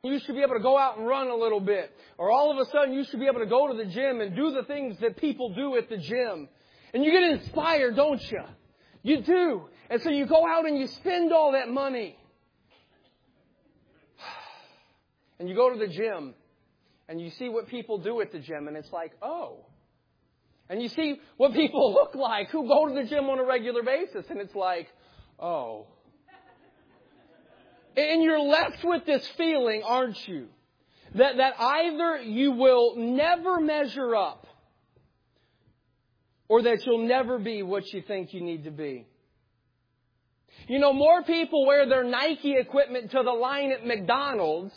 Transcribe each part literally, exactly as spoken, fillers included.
you should be able to go out and run a little bit. Or all of a sudden you should be able to go to the gym and do the things that people do at the gym. And you get inspired, don't you? You do. And so you go out and you spend all that money. And you go to the gym and you see what people do at the gym and it's like, oh. And you see what people look like who go to the gym on a regular basis and it's like, oh. And you're left with this feeling, aren't you? That, that either you will never measure up or that you'll never be what you think you need to be. You know, more people wear their Nike equipment to the line at McDonald's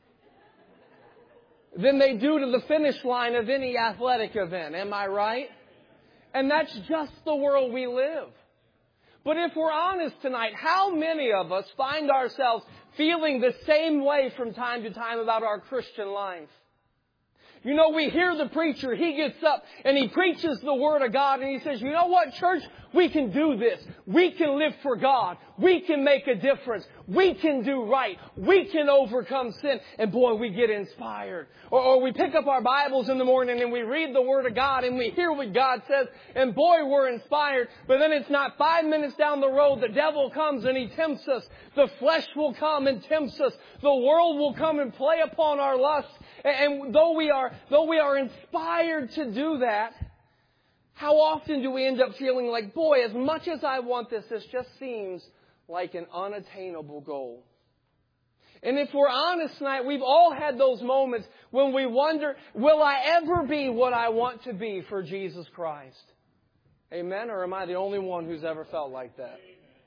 than they do to the finish line of any athletic event. Am I right? And that's just the world we live. But if we're honest tonight, how many of us find ourselves feeling the same way from time to time about our Christian life? You know, we hear the preacher, he gets up and he preaches the Word of God and he says, you know what, church? We can do this. We can live for God. We can make a difference. We can do right. We can overcome sin. And boy, we get inspired. Or, or we pick up our Bibles in the morning and we read the Word of God and we hear what God says. And boy, we're inspired. But then it's not five minutes down the road. The devil comes and he tempts us. The flesh will come and tempts us. The world will come and play upon our lusts. And, and though we are, though we are inspired to do that, how often do we end up feeling like, boy, as much as I want this, this just seems like an unattainable goal. And if we're honest tonight, we've all had those moments when we wonder, will I ever be what I want to be for Jesus Christ? Amen? Or am I the only one who's ever felt like that?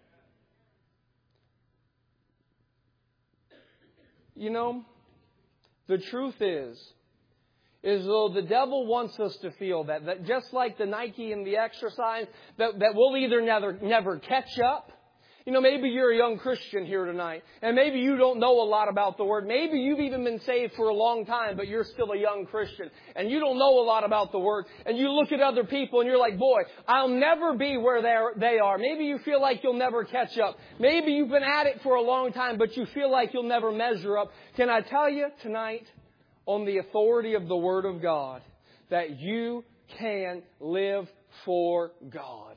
You know, the truth is, is though the devil wants us to feel that, that just like the Nike and the exercise, that, that we'll either never, never catch up. You know, maybe you're a young Christian here tonight, and maybe you don't know a lot about the Word. Maybe you've even been saved for a long time, but you're still a young Christian, and you don't know a lot about the Word. And you look at other people, and you're like, boy, I'll never be where they are. Maybe you feel like you'll never catch up. Maybe you've been at it for a long time, but you feel like you'll never measure up. Can I tell you tonight, on the authority of the Word of God, that you can live for God.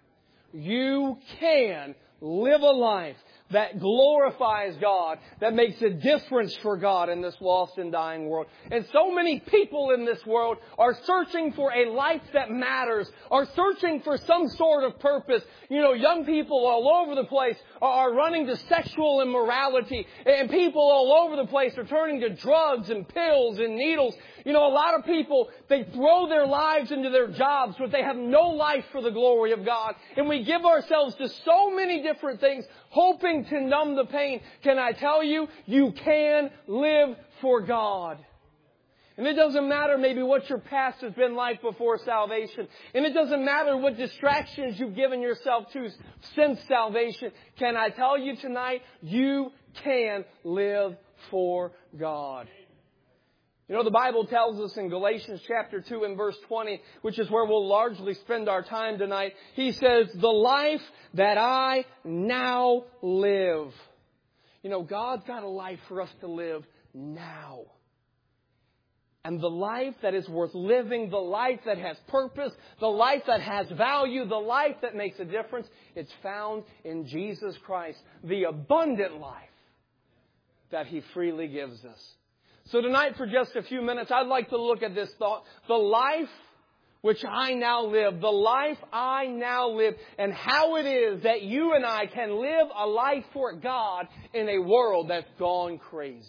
You can live a life that glorifies God, that makes a difference for God in this lost and dying world. And so many people in this world are searching for a life that matters, are searching for some sort of purpose. You know, young people all over the place are running to sexual immorality, and people all over the place are turning to drugs and pills and needles. You know, a lot of people, they throw their lives into their jobs, but they have no life for the glory of God. And we give ourselves to so many different things, hoping to numb the pain. Can I tell you, you can live for God. And it doesn't matter maybe what your past has been like before salvation. And it doesn't matter what distractions you've given yourself to since salvation. Can I tell you tonight, you can live for God. You know, the Bible tells us in Galatians chapter two and verse twenty, which is where we'll largely spend our time tonight. He says, the life that I now live. You know, God's got a life for us to live now. And the life that is worth living, the life that has purpose, the life that has value, the life that makes a difference, it's found in Jesus Christ, the abundant life that He freely gives us. So tonight, for just a few minutes, I'd like to look at this thought. The life which I now live, the life I now live, and how it is that you and I can live a life for God in a world that's gone crazy.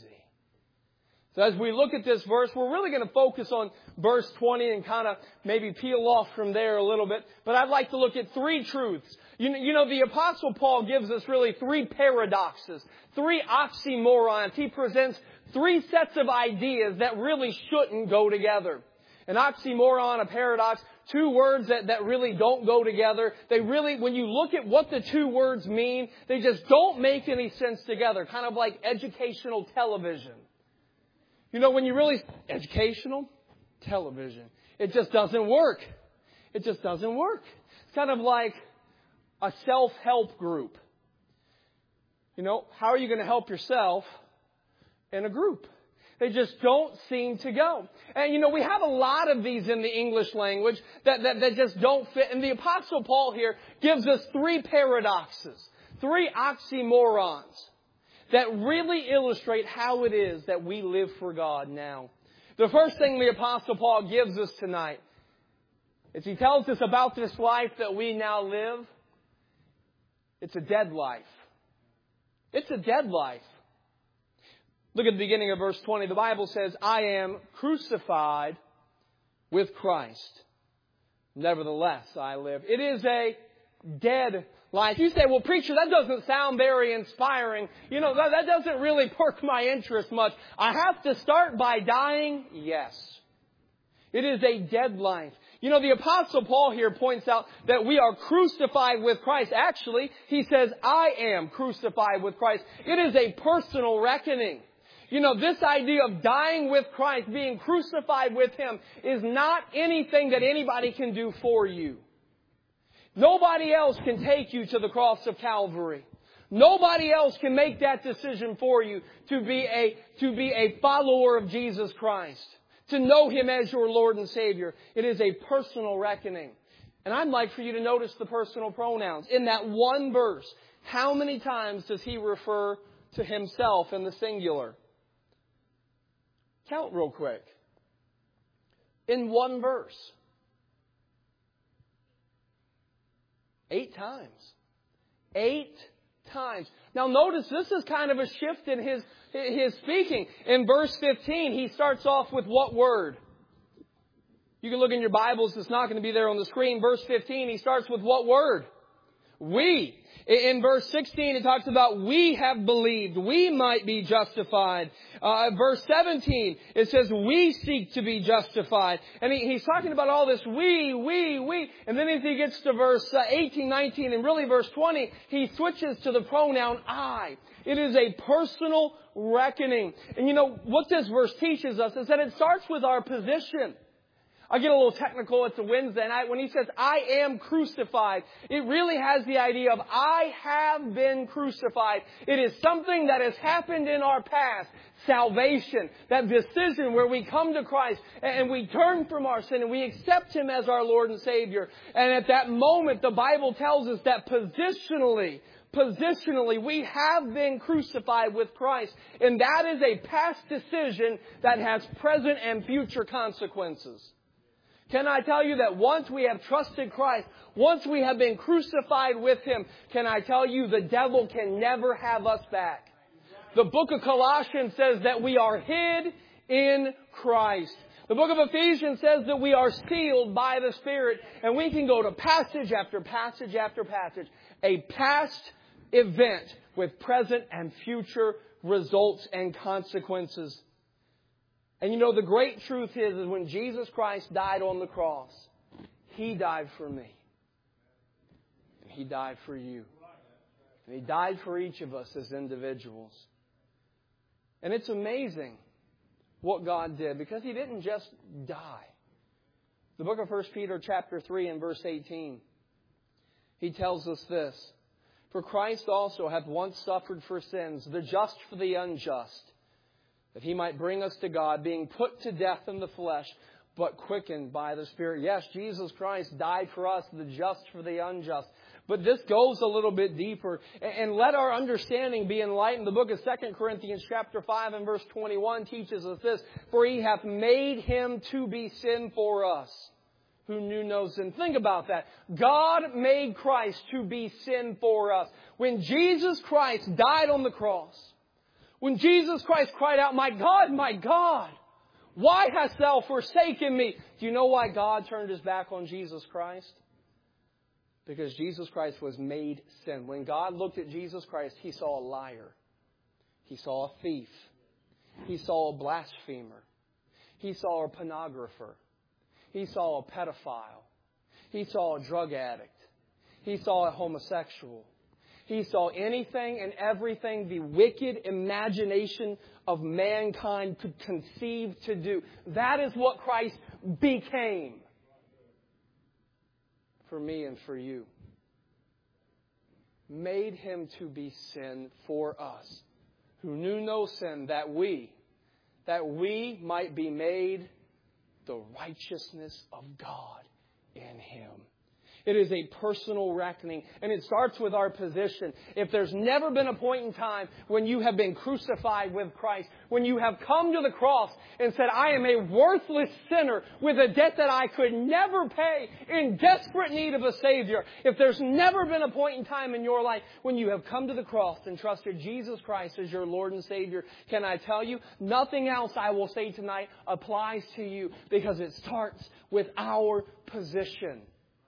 So as we look at this verse, we're really going to focus on verse twenty and kind of maybe peel off from there a little bit. But I'd like to look at three truths. You know, you know, the Apostle Paul gives us really three paradoxes, three oxymorons. He presents three sets of ideas that really shouldn't go together. An oxymoron, a paradox, two words that, that really don't go together. They really, when you look at what the two words mean, they just don't make any sense together. Kind of like educational television. You know, when you really, educational television, it just doesn't work. It just doesn't work. It's kind of like a self-help group. You know, how are you going to help yourself in a group. They just don't seem to go. And you know, we have a lot of these in the English language that, that, that just don't fit. And the Apostle Paul here gives us three paradoxes, three oxymorons that really illustrate how it is that we live for God now. The first thing the Apostle Paul gives us tonight is he tells us about this life that we now live. It's a dead life. It's a dead life. Look at the beginning of verse twenty. The Bible says, I am crucified with Christ. Nevertheless, I live. It is a dead life. You say, well, preacher, that doesn't sound very inspiring. You know, that, that doesn't really perk my interest much. I have to start by dying? Yes. It is a dead life. You know, the Apostle Paul here points out that we are crucified with Christ. Actually, he says, I am crucified with Christ. It is a personal reckoning. You know, this idea of dying with Christ, being crucified with Him, is not anything that anybody can do for you. Nobody else can take you to the cross of Calvary. Nobody else can make that decision for you to be a, to be a follower of Jesus Christ, to know Him as your Lord and Savior. It is a personal reckoning. And I'd like for you to notice the personal pronouns. In that one verse, how many times does he refer to himself in the singular? Count real quick. In one verse. Eight times. Eight times. Now notice this is kind of a shift in his, his speaking. In verse fifteen, he starts off with what word? You can look in your Bibles. It's not going to be there on the screen. Verse fifteen, he starts with what word? We. In verse sixteen, it talks about we have believed. We might be justified. Uh, verse seventeen, it says we seek to be justified. And he, he's talking about all this we, we, we. And then as he gets to verse uh, eighteen, nineteen, and really verse twenty, he switches to the pronoun I. It is a personal reckoning. And you know, what this verse teaches us is that it starts with our position. I get a little technical. It's a Wednesday night. When he says, I am crucified, it really has the idea of I have been crucified. It is something that has happened in our past. Salvation. That decision where we come to Christ and we turn from our sin and we accept Him as our Lord and Savior. And at that moment, the Bible tells us that positionally, Positionally, we have been crucified with Christ. And that is a past decision that has present and future consequences. Can I tell you that once we have trusted Christ, once we have been crucified with Him, can I tell you the devil can never have us back? The book of Colossians says that we are hid in Christ. The book of Ephesians says that we are sealed by the Spirit. And we can go to passage after passage after passage. A past event with present and future results and consequences. And you know, the great truth is, is when Jesus Christ died on the cross, He died for me. And He died for you. And He died for each of us as individuals. And it's amazing what God did, because He didn't just die. The book of First Peter chapter three and verse eighteen, he tells us this. For Christ also hath once suffered for sins, the just for the unjust, that He might bring us to God, being put to death in the flesh, but quickened by the Spirit. Yes, Jesus Christ died for us, the just for the unjust. But this goes a little bit deeper. And let our understanding be enlightened. The book of Second Corinthians chapter five and verse twenty-one teaches us this. For He hath made Him to be sin for us, who knew no sin. Think about that. God made Christ to be sin for us. When Jesus Christ died on the cross, when Jesus Christ cried out, my God, my God, why hast Thou forsaken me? Do you know why God turned His back on Jesus Christ? Because Jesus Christ was made sin. When God looked at Jesus Christ, He saw a liar. He saw a thief. He saw a blasphemer. He saw a pornographer. He saw a pedophile. He saw a drug addict. He saw a homosexual. He saw anything and everything the wicked imagination of mankind could conceive to do. That is what Christ became for me and for you. Made Him to be sin for us, who knew no sin, that we, that we might be made the righteousness of God in Him. It is a personal reckoning, and it starts with our position. If there's never been a point in time when you have been crucified with Christ, when you have come to the cross and said, I am a worthless sinner with a debt that I could never pay, in desperate need of a Savior. If there's never been a point in time in your life when you have come to the cross and trusted Jesus Christ as your Lord and Savior, can I tell you, nothing else I will say tonight applies to you, because it starts with our position.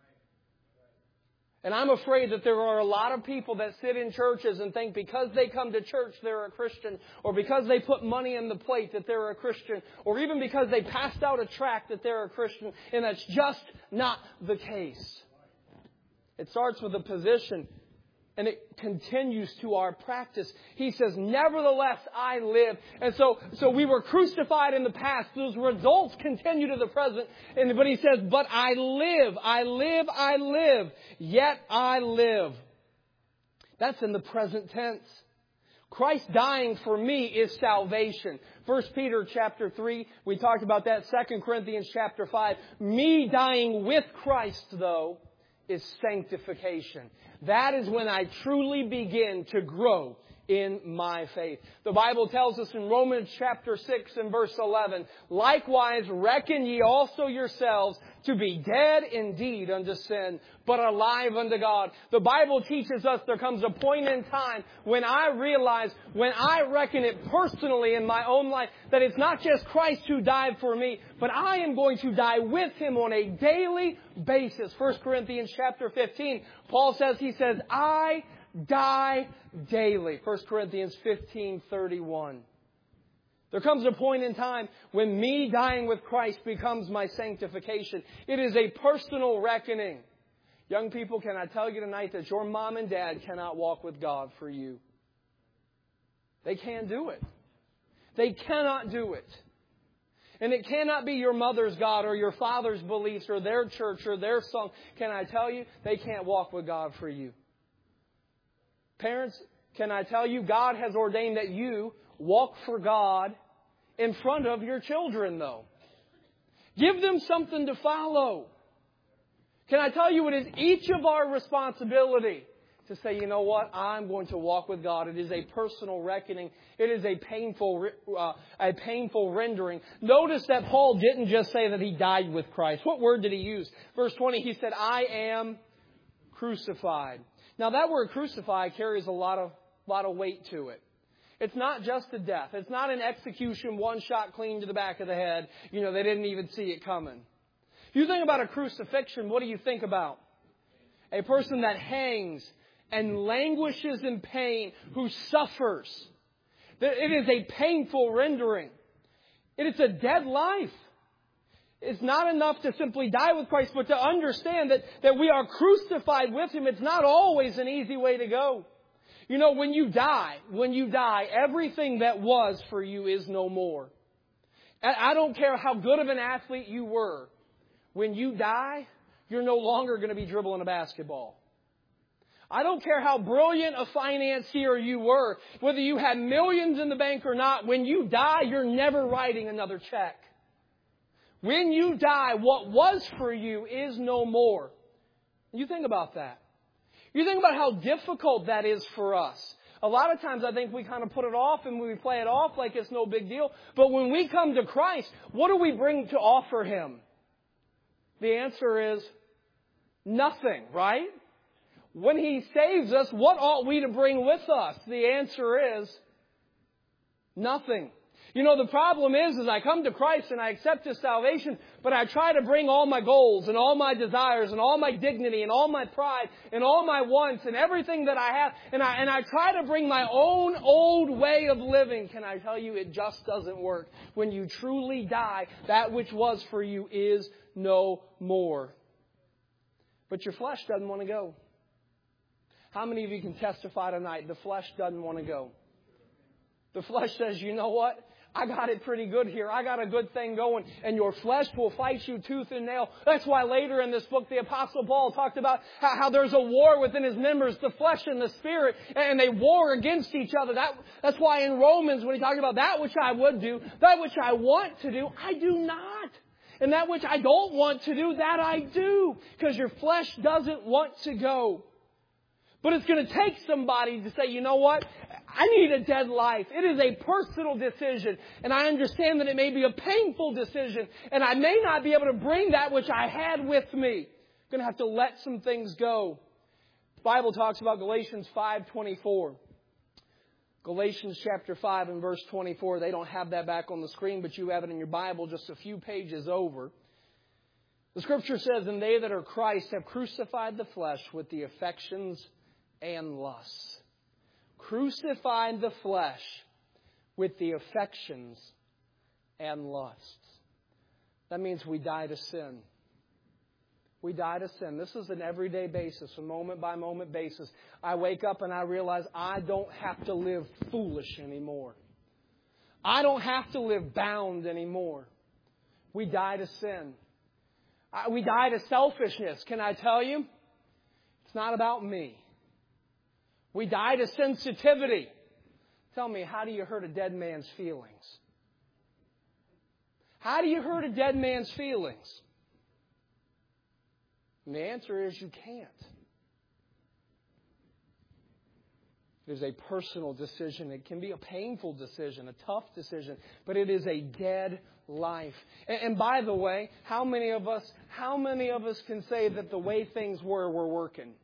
And I'm afraid that there are a lot of people that sit in churches and think because they come to church they're a Christian, or because they put money in the plate that they're a Christian, or even because they passed out a tract that they're a Christian, and that's just not the case. It starts with a position, and it continues to our practice. He says, nevertheless, I live. And so, so we were crucified in the past. Those results continue to the present. And, but he says, but I live, I live, I live. Yet I live. That's in the present tense. Christ dying for me is salvation. First Peter chapter three, we talked about that. Second Corinthians chapter five. Me dying with Christ, though, is sanctification. That is when I truly begin to grow in my faith. The Bible tells us in Romans chapter six and verse eleven, likewise reckon ye also yourselves to be dead indeed unto sin, but alive unto God. The Bible teaches us there comes a point in time when I realize, when I reckon it personally in my own life, that it's not just Christ who died for me, but I am going to die with Him on a daily basis. First Corinthians chapter fifteen, Paul says, he says, I die daily. First Corinthians fifteen thirty-one. There comes a point in time when me dying with Christ becomes my sanctification. It is a personal reckoning. Young people, can I tell you tonight that your mom and dad cannot walk with God for you? They can't do it. They cannot do it. And it cannot be your mother's God or your father's beliefs or their church or their song. Can I tell you, they can't walk with God for you. Parents, can I tell you, God has ordained that you walk for God in front of your children, though. Give them something to follow. Can I tell you, it is each of our responsibility to say, you know what, I'm going to walk with God. It is a personal reckoning. It is a painful, uh, a painful rendering. Notice that Paul didn't just say that he died with Christ. What word did he use? Verse twenty, he said, I am crucified. Now that word crucified carries a lot of, lot of weight to it. It's not just a death. It's not an execution, one shot clean to the back of the head. You know, they didn't even see it coming. You think about a crucifixion, what do you think about? A person that hangs and languishes in pain, who suffers. It is a painful rendering. It is a dead life. It's not enough to simply die with Christ, but to understand that, that we are crucified with Him. It's not always an easy way to go. You know, when you die, when you die, everything that was for you is no more. I don't care how good of an athlete you were. When you die, you're no longer going to be dribbling a basketball. I don't care how brilliant a financier you were, whether you had millions in the bank or not. When you die, you're never writing another check. When you die, what was for you is no more. You think about that. You think about how difficult that is for us. A lot of times I think we kind of put it off and we play it off like it's no big deal. But when we come to Christ, what do we bring to offer Him? The answer is nothing, right? When He saves us, what ought we to bring with us? The answer is nothing. You know, the problem is, is I come to Christ and I accept His salvation, but I try to bring all my goals and all my desires and all my dignity and all my pride and all my wants and everything that I have, and I, and I try to bring my own old way of living. Can I tell you, it just doesn't work. When you truly die, that which was for you is no more. But your flesh doesn't want to go. How many of you can testify tonight? The flesh doesn't want to go. The flesh says, you know what? I got it pretty good here. I got a good thing going. And your flesh will fight you tooth and nail. That's why later in this book, the Apostle Paul talked about how, how there's a war within his members, the flesh and the spirit, and they war against each other. That, that's why in Romans, when he talked about that which I would do, that which I want to do, I do not. And that which I don't want to do, that I do. Because your flesh doesn't want to go. But it's going to take somebody to say, you know what? I need a dead life. It is a personal decision. And I understand that it may be a painful decision. And I may not be able to bring that which I had with me. I'm going to have to let some things go. The Bible talks about Galatians five twenty-four. Galatians chapter five and verse twenty-four. They don't have that back on the screen, but you have it in your Bible just a few pages over. The Scripture says, and they that are Christ have crucified the flesh with the affections and lusts. Crucified the flesh with the affections and lusts. That means we die to sin. We die to sin. This is an everyday basis, a moment by moment basis. I wake up and I realize I don't have to live foolish anymore. I don't have to live bound anymore. We die to sin. We die to selfishness. Can I tell you? It's not about me. We die to sensitivity. Tell me, how do you hurt a dead man's feelings? How do you hurt a dead man's feelings? And the answer is you can't. It is a personal decision. It can be a painful decision, a tough decision, but it is a dead life. And, and by the way, how many of us, how many of us can say that the way things were were working?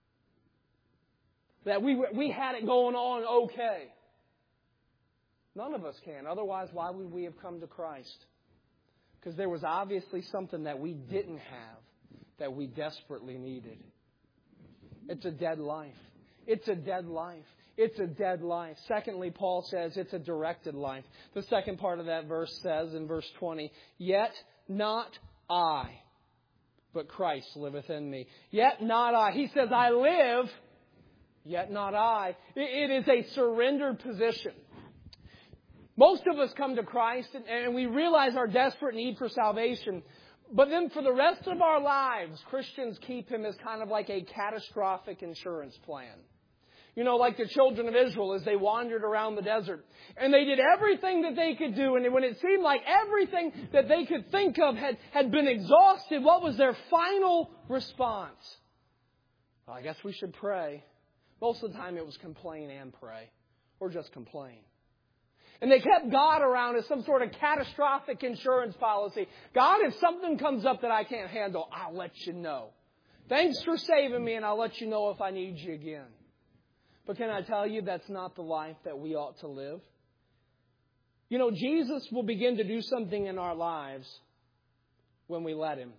That we we had it going on okay. None of us can. Otherwise, why would we have come to Christ? Because there was obviously something that we didn't have that we desperately needed. It's a dead life. It's a dead life. It's a dead life. Secondly, Paul says it's a directed life. The second part of that verse says in verse twenty, yet not I, but Christ liveth in me. Yet not I. He says, I live, yet not I. It is a surrendered position. Most of us come to Christ and we realize our desperate need for salvation. But then for the rest of our lives, Christians keep Him as kind of like a catastrophic insurance plan. You know, like the children of Israel as they wandered around the desert. And they did everything that they could do. And when it seemed like everything that they could think of had, had been exhausted, what was their final response? Well, I guess we should pray. Most of the time it was complain and pray. Or just complain. And they kept God around as some sort of catastrophic insurance policy. God, if something comes up that I can't handle, I'll let you know. Thanks for saving me, and I'll let you know if I need you again. But can I tell you, that's not the life that we ought to live? You know, Jesus will begin to do something in our lives when we let Him.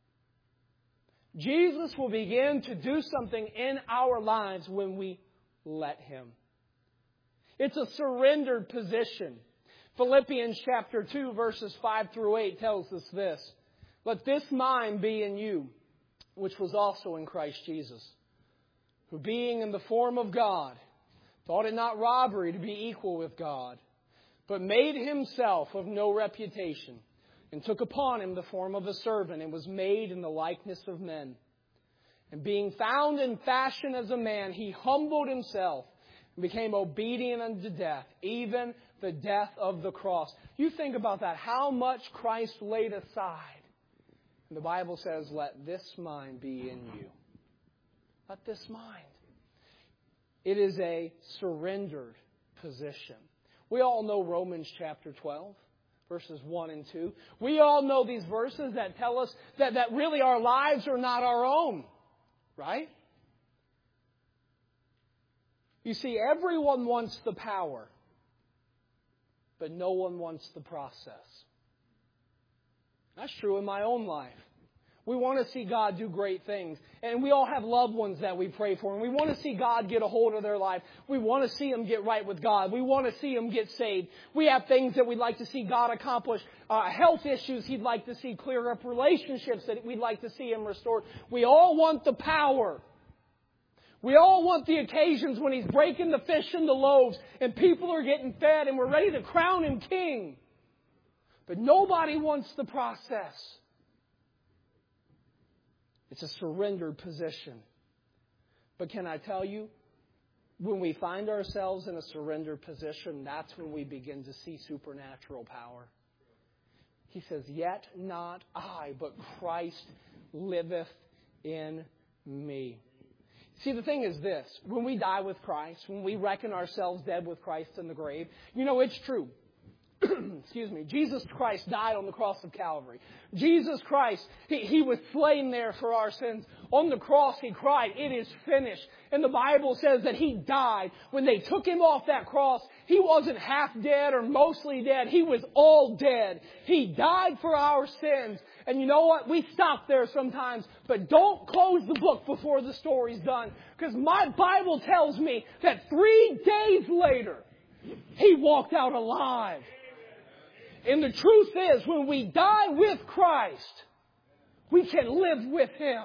Jesus will begin to do something in our lives when we let Him. It's a surrendered position. Philippians chapter two, verses five through eight tells us this. Let this mind be in you, which was also in Christ Jesus, who being in the form of God, thought it not robbery to be equal with God, but made Himself of no reputation, and took upon Him the form of a servant, and was made in the likeness of men. And being found in fashion as a man, He humbled Himself, and became obedient unto death, even the death of the cross. You think about that, how much Christ laid aside. And the Bible says, let this mind be in you. Let this mind. It is a surrendered position. We all know Romans chapter twelve, verses one and two. We all know these verses that tell us that, that really our lives are not our own. Right? You see, everyone wants the power, but no one wants the process. That's true in my own life. We want to see God do great things. And we all have loved ones that we pray for. And we want to see God get a hold of their life. We want to see them get right with God. We want to see them get saved. We have things that we'd like to see God accomplish. Uh, health issues He'd like to see clear up. Relationships that we'd like to see Him restored. We all want the power. We all want the occasions when He's breaking the fish and the loaves and people are getting fed and we're ready to crown Him king. But nobody wants the process. It's a surrendered position. But can I tell you, when we find ourselves in a surrendered position, that's when we begin to see supernatural power. He says, "Yet not I, but Christ liveth in me." See, the thing is this. When we die with Christ, when we reckon ourselves dead with Christ in the grave, you know, it's true. Excuse me. Jesus Christ died on the cross of Calvary. Jesus Christ, he, he was slain there for our sins. On the cross, He cried, "It is finished." And the Bible says that He died. When they took Him off that cross, He wasn't half dead or mostly dead. He was all dead. He died for our sins. And you know what? We stop there sometimes. But don't close the book before the story's done. Because my Bible tells me that three days later, He walked out alive. And the truth is, when we die with Christ, we can live with Him.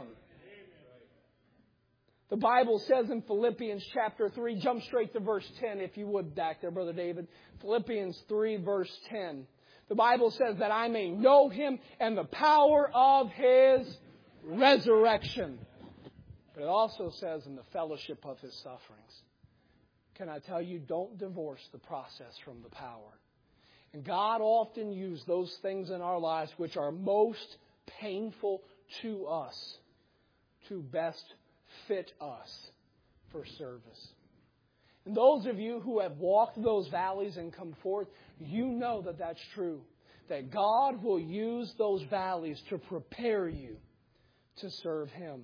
The Bible says in Philippians chapter three, jump straight to verse ten if you would back there, Brother David. Philippians three verse ten. The Bible says that I may know Him and the power of His resurrection. But it also says in the fellowship of His sufferings. Can I tell you, don't divorce the process from the power. And God often uses those things in our lives which are most painful to us to best fit us for service. And those of you who have walked those valleys and come forth, you know that that's true. That God will use those valleys to prepare you to serve Him.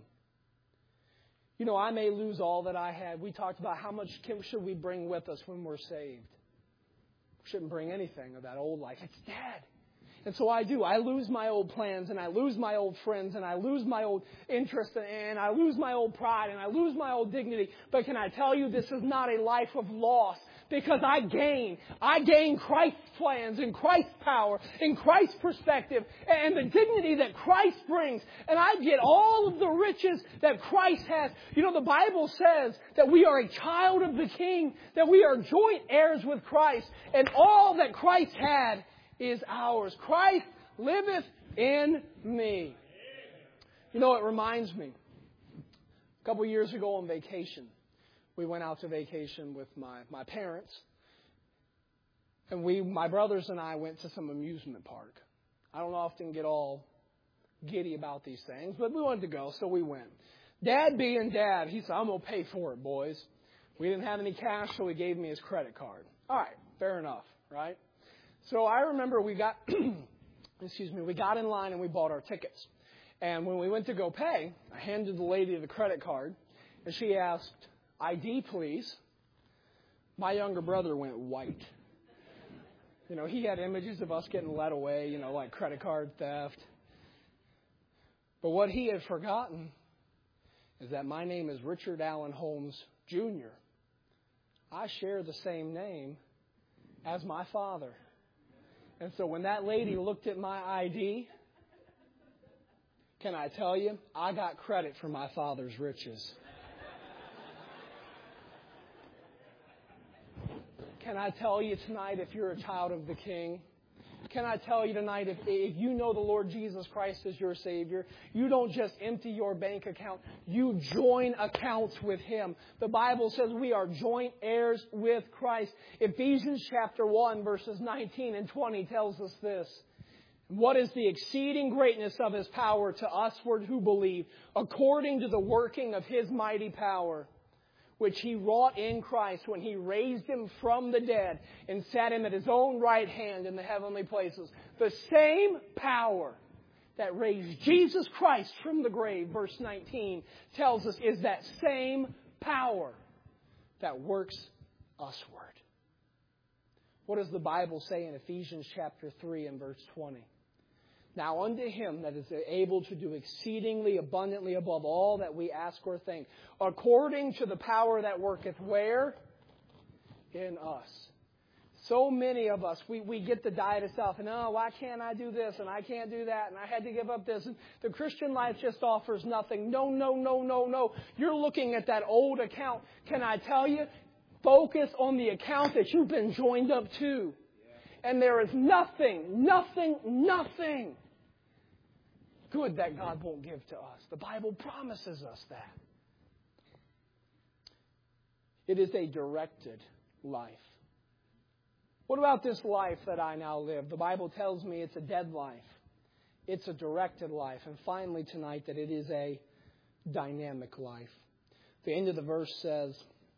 You know, I may lose all that I had. We talked about how much should we bring with us when we're saved. We shouldn't bring anything of that old life. It's dead. And so I do. I lose my old plans, and I lose my old friends, and I lose my old interest, and I lose my old pride, and I lose my old dignity. But can I tell you, this is not a life of loss, because I gain. I gain Christ's plans and Christ's power and Christ's perspective and the dignity that Christ brings. And I get all of the riches that Christ has. You know, the Bible says that we are a child of the King, that we are joint heirs with Christ, and all that Christ had is ours. Christ liveth in me. You know, it reminds me. A couple years ago on vacation, we went out to vacation with my, my parents. And we, my brothers and I went to some amusement park. I don't often get all giddy about these things, but we wanted to go, so we went. Dad being Dad, he said, "I'm going to pay for it, boys." We didn't have any cash, so he gave me his credit card. All right, fair enough, right? So I remember we got, excuse me, we got in line and we bought our tickets. And when we went to go pay, I handed the lady the credit card, and she asked, "I D, please." My younger brother went white. You know, he had images of us getting led away, you know, like credit card theft. But what he had forgotten is that my name is Richard Allen Holmes, Junior I share the same name as my father. And so when that lady looked at my I D, can I tell you, I got credit for my father's riches. Can I tell you tonight, if you're a child of the King, can I tell you tonight, if, if you know the Lord Jesus Christ as your Savior, you don't just empty your bank account, you join accounts with Him. The Bible says we are joint heirs with Christ. Ephesians chapter one, verses nineteen and twenty tells us this. "What is the exceeding greatness of His power to usward who believe, according to the working of His mighty power, which He wrought in Christ when He raised Him from the dead and sat Him at His own right hand in the heavenly places." The same power that raised Jesus Christ from the grave, verse nineteen, tells us is that same power that works usward. What does the Bible say in Ephesians chapter three and verse twenty? "Now unto Him that is able to do exceedingly abundantly above all that we ask or think, according to the power that worketh" where? In us. So many of us, we, we get the diet of self, and oh, why can't I do this, and I can't do that, and I had to give up this, and the Christian life just offers nothing. No, no, no, no, no. You're looking at that old account. Can I tell you? Focus on the account that you've been joined up to. And there is nothing, nothing, nothing good that God won't give to us. The Bible promises us that. It is a directed life. What about this life that I now live? The Bible tells me it's a dead life. It's a directed life. And finally tonight that it is a dynamic life. The end of the verse says,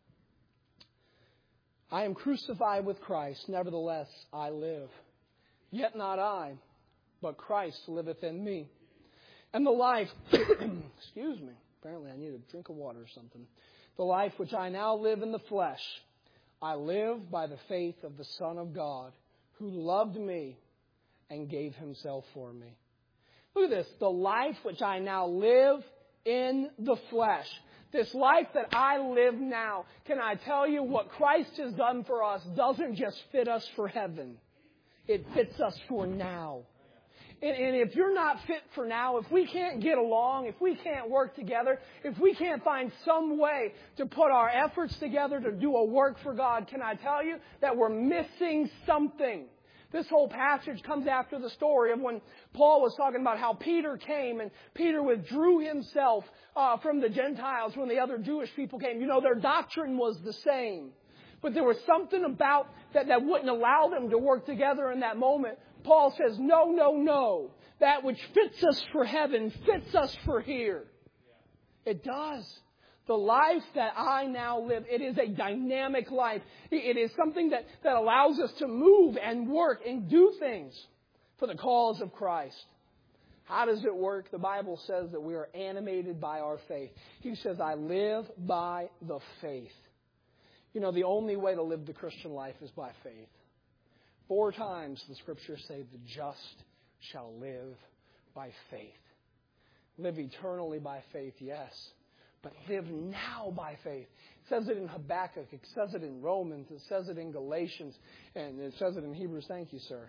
I am crucified with Christ, nevertheless I live. Yet not I, but Christ liveth in me. And the life, excuse me, apparently I need a drink of water or something. The life which I now live in the flesh, I live by the faith of the Son of God, who loved me and gave himself for me. Look at this. The life which I now live in the flesh. This life that I live now, can I tell you what Christ has done for us doesn't just fit us for heaven. It fits us for now. And, and if you're not fit for now, if we can't get along, if we can't work together, if we can't find some way to put our efforts together to do a work for God, can I tell you that we're missing something? This whole passage comes after the story of when Paul was talking about how Peter came and Peter withdrew himself uh, from the Gentiles when the other Jewish people came. You know, their doctrine was the same. But there was something about that that wouldn't allow them to work together in that moment. Paul says, no, no, no. That which fits us for heaven fits us for here. It does. The life that I now live, it is a dynamic life. It is something that, that allows us to move and work and do things for the cause of Christ. How does it work? The Bible says that we are animated by our faith. He says, I live by the faith. You know, the only way to live the Christian life is by faith. Four times the Scriptures say the just shall live by faith. Live eternally by faith, yes. But live now by faith. It says it in Habakkuk. It says it in Romans. It says it in Galatians. And it says it in Hebrews. Thank you, sir.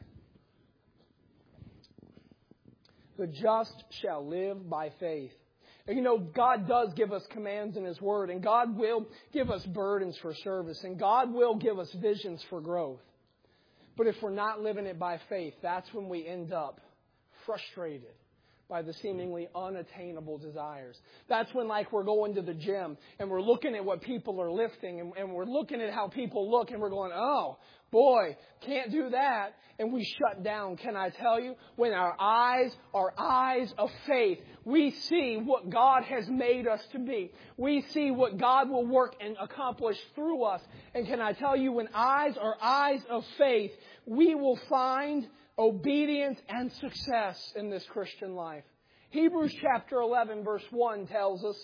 The just shall live by faith. And you know, God does give us commands in His Word. And God will give us burdens for service. And God will give us visions for growth. But if we're not living it by faith, that's when we end up frustrated by the seemingly unattainable desires. That's when, like, we're going to the gym and we're looking at what people are lifting and, and we're looking at how people look and we're going, oh, boy, can't do that. And we shut down. Can I tell you, when our eyes are eyes of faith, we see what God has made us to be. We see what God will work and accomplish through us. And can I tell you, when eyes are eyes of faith, we will find obedience and success in this Christian life. Hebrews chapter eleven verse one tells us,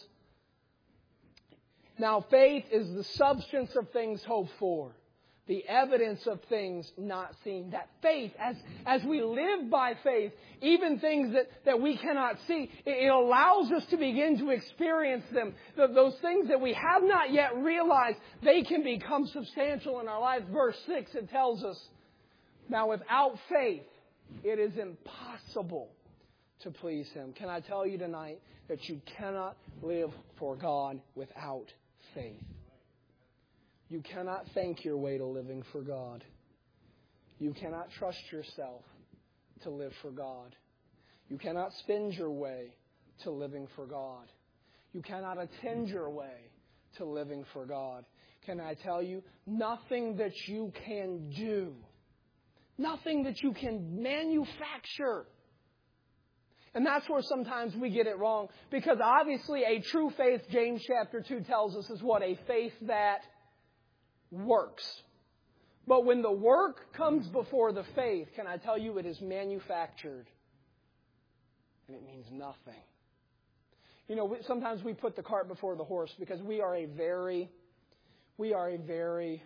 now faith is the substance of things hoped for, the evidence of things not seen. That faith, as, as we live by faith, even things that, that we cannot see, it, it allows us to begin to experience them. The, those things that we have not yet realized, they can become substantial in our lives. Verse six, it tells us, now without faith, it is impossible to please Him. Can I tell you tonight that you cannot live for God without faith? You cannot think your way to living for God. You cannot trust yourself to live for God. You cannot spend your way to living for God. You cannot attend your way to living for God. Can I tell you, nothing that you can do, nothing that you can manufacture. And that's where sometimes we get it wrong. Because obviously a true faith, James chapter two tells us, is what? A faith that works. But when the work comes before the faith, can I tell you, it is manufactured. And it means nothing. You know, sometimes we put the cart before the horse because we are a very, we are a very,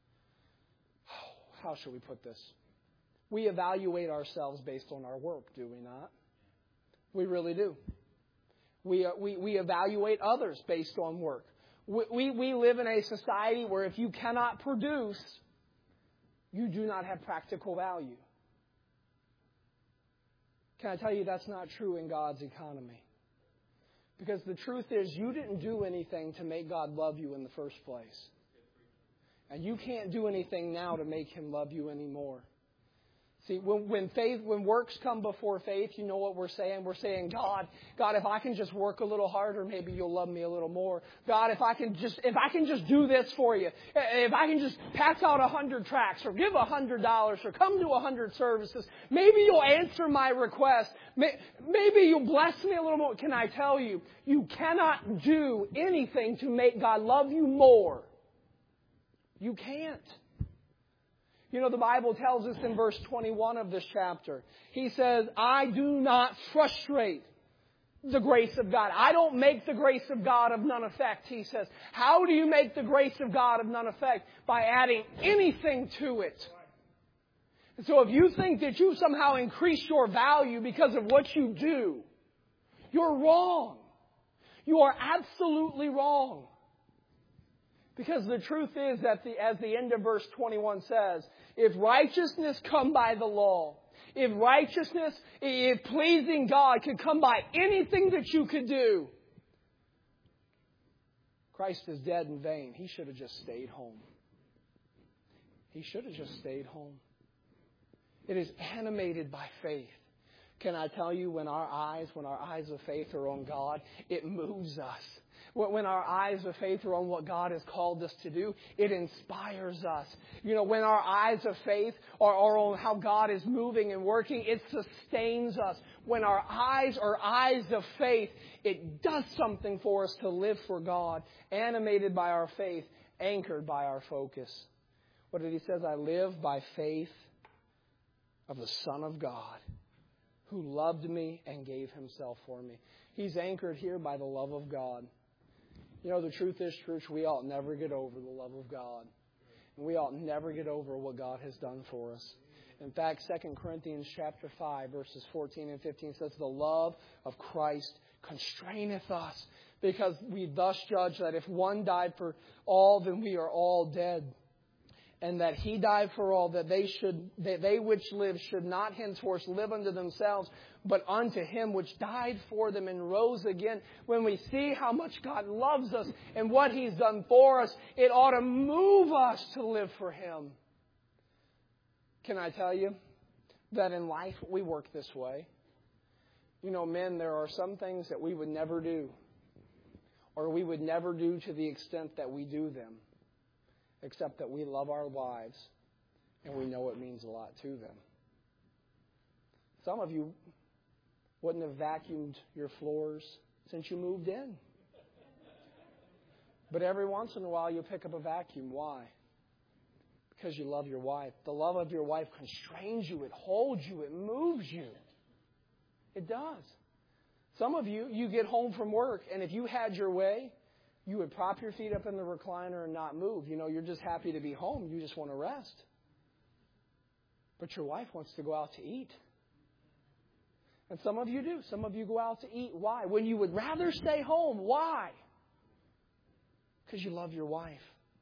how shall we put this? We evaluate ourselves based on our work, do we not? We really do. We, uh, we, we evaluate others based on work. We, we, we live in a society where if you cannot produce, you do not have practical value. Can I tell you that's not true in God's economy? Because the truth is, you didn't do anything to make God love you in the first place. And you can't do anything now to make Him love you anymore. See, when, when faith, when works come before faith, you know what we're saying? We're saying, God, God, if I can just work a little harder, maybe you'll love me a little more. God, if I can just, if I can just do this for you, if I can just pass out a hundred tracts or give a hundred dollars or come to a hundred services, maybe you'll answer my request. Maybe you'll bless me a little more. Can I tell you, you cannot do anything to make God love you more. You can't. You know, the Bible tells us in verse twenty-one of this chapter, He says, I do not frustrate the grace of God. I don't make the grace of God of none effect, He says. How do you make the grace of God of none effect? By adding anything to it. And so if you think that you somehow increase your value because of what you do, you're wrong. You are absolutely wrong. Because the truth is that, the, as the end of verse twenty-one says, if righteousness come by the law, if righteousness, if pleasing God could come by anything that you could do, Christ is dead in vain. He should have just stayed home. He should have just stayed home. It is animated by faith. Can I tell you, when our eyes, when our eyes of faith are on God, it moves us. When our eyes of faith are on what God has called us to do, it inspires us. You know, when our eyes of faith are, are on how God is moving and working, it sustains us. When our eyes are eyes of faith, it does something for us to live for God, animated by our faith, anchored by our focus. What did He say? I live by faith of the Son of God, who loved me and gave Himself for me. He's anchored here by the love of God. You know, the truth is, church, we ought never get over the love of God. And we ought never get over what God has done for us. In fact, Second Corinthians chapter five, verses fourteen and fifteen says, the love of Christ constraineth us, because we thus judge that if one died for all, then we are all dead. And that He died for all, that they should, that they which live should not henceforth live unto themselves, but unto Him which died for them and rose again. When we see how much God loves us and what He's done for us, it ought to move us to live for Him. Can I tell you that in life we work this way? You know, men, there are some things that we would never do, or we would never do to the extent that we do them, except that we love our wives and we know it means a lot to them. Some of you wouldn't have vacuumed your floors since you moved in. But every once in a while you pick up a vacuum. Why? Because you love your wife. The love of your wife constrains you. It holds you. It moves you. It does. Some of you, you get home from work, and if you had your way, you would prop your feet up in the recliner and not move. You know, you're just happy to be home. You just want to rest. But your wife wants to go out to eat. And some of you do. Some of you go out to eat. Why? When you would rather stay home. Why? Because you love your wife.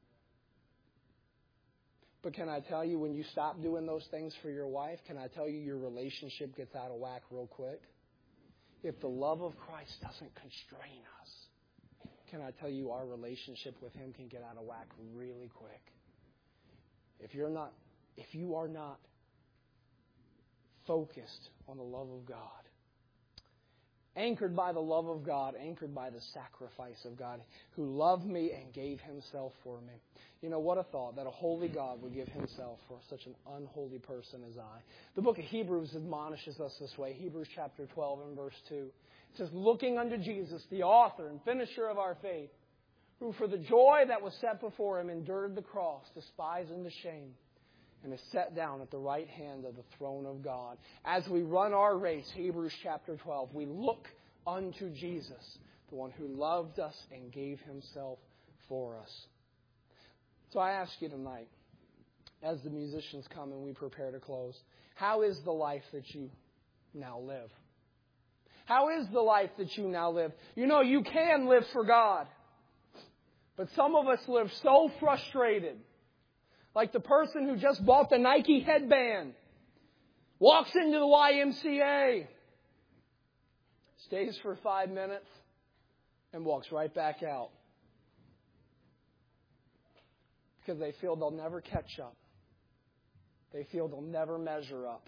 But can I tell you, when you stop doing those things for your wife, can I tell you your relationship gets out of whack real quick? If the love of Christ doesn't constrain us, can I tell you our relationship with Him can get out of whack really quick? If you're not, if you are not focused on the love of God, anchored by the love of God, anchored by the sacrifice of God, who loved me and gave Himself for me. You know, what a thought that a holy God would give Himself for such an unholy person as I. The book of Hebrews admonishes us this way. Hebrews chapter twelve and verse two. It says, looking unto Jesus, the author and finisher of our faith, who for the joy that was set before Him endured the cross, despising the shame, and is set down at the right hand of the throne of God. As we run our race, Hebrews chapter twelve, we look unto Jesus, the one who loved us and gave Himself for us. So I ask you tonight, as the musicians come and we prepare to close, how is the life that you now live? How is the life that you now live? You know, you can live for God. But some of us live so frustrated, Like the person who just bought the Nike headband, walks into the Y M C A, stays for five minutes, and walks right back out. Because they feel they'll never catch up. They feel they'll never measure up.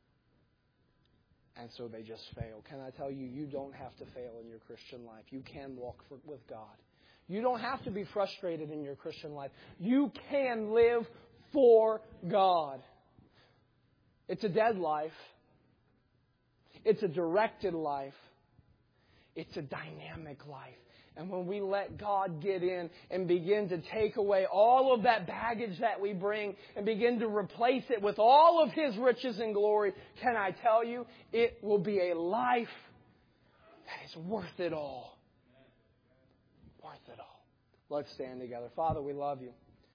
And so they just fail. Can I tell you, you don't have to fail in your Christian life. You can walk for, with God. You don't have to be frustrated in your Christian life. You can live for God. It's a dead life. It's a directed life. It's a dynamic life. And when we let God get in and begin to take away all of that baggage that we bring and begin to replace it with all of His riches and glory, can I tell you, it will be a life that is worth it all. Worth it all. Let's stand together. Father, we love You.